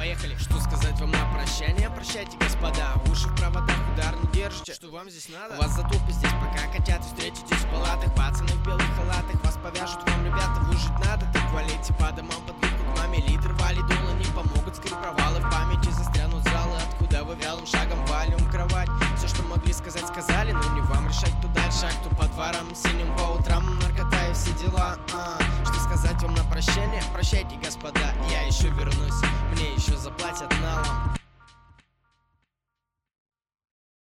поехали. Что сказать вам на прощание? Прощайте, господа. Уши в проводах, удар не держите. Что вам здесь надо? У вас затупы здесь пока котят. Встретитесь в палатах, пацаны в белых халатах. Вас повяжут вам, ребята, выжить надо. Так валите по домам, подвигут к маме. Лидер вали дула, не помогут. Скорее провалы в памяти застрянут залы. Откуда вы вялым шагом валим кровать? Все, что могли сказать, сказали. Но не вам решать, кто дальше, а кто по дворам. Синим по утрам, наркота и все дела. Что сказать вам на прощание? Прощайте, господа, я еще вернусь. Мне еще заплатят налом.